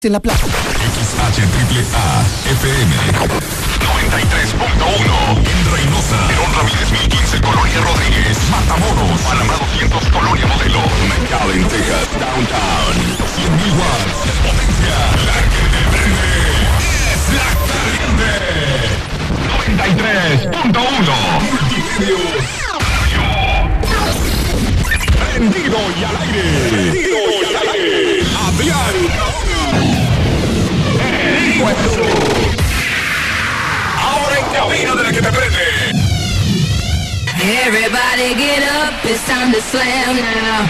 de la Plaza. XHAAA FM 93.1 en Reynosa, Perón Ramírez 1015, Colonia Rodríguez, Matamoros, Panamá 200, Colonia Modelo, McAllen, Texas, Downtown, 100.000 watts de potencia, la que te prende es la caliente, 93.1 Multimedios Radio, prendido y al aire, Adrián ahora en cabina de la que te prende. Everybody get up, it's time to slam now.